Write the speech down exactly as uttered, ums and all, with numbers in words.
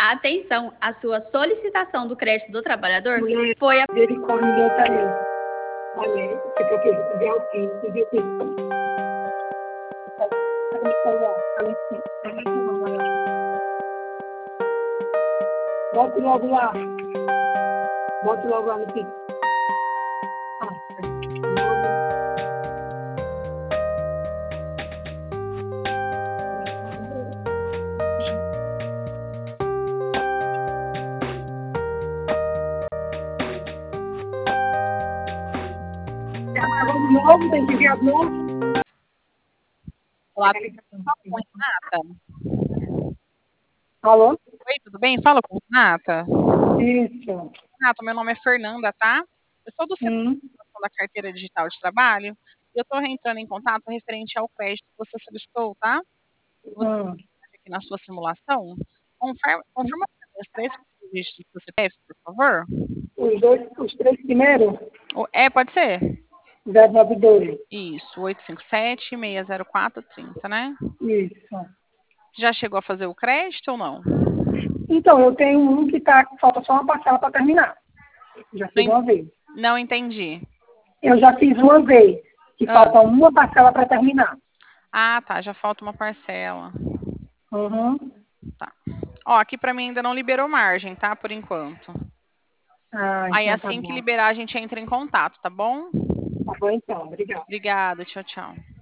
Atenção, a sua solicitação do crédito do trabalhador Mulher, foi a... misericórdia, Deus tá ali. Olha, você tem que ver o que, ver o que. Tá no celular, tá no celular. Bote logo lá. Bote logo lá no pico. Novo, tem que enviar novo. Olá, fala com Renata. Alô? Oi, tudo bem? Fala com Renata. Isso. Renata, meu nome é Fernanda, tá? Eu sou do Setor Hum. da Carteira Digital de Trabalho e eu estou entrando em contato referente ao crédito que você solicitou, tá? Você Hum. aqui na sua simulação. Confirma, confirma os três dígitos do C P F, por favor. Os dois, os três primeiros? É, pode ser? zero nove dois. Isso, oito cinco sete, seis zero quatro, trinta, né? Isso. Já chegou a fazer o crédito ou não? Então, eu tenho um que tá, falta só uma parcela para terminar. Já fiz Não, uma vez. não entendi. Eu já fiz uma vez, que Ah. falta uma parcela para terminar. Ah, tá, já falta uma parcela. Uhum. Tá. Ó, aqui para mim ainda não liberou margem, tá? Por enquanto. Ah, Aí então tá assim que bom. liberar, a gente entra em contato, tá bom? Tá bom então, obrigada. Obrigada, tchau, tchau.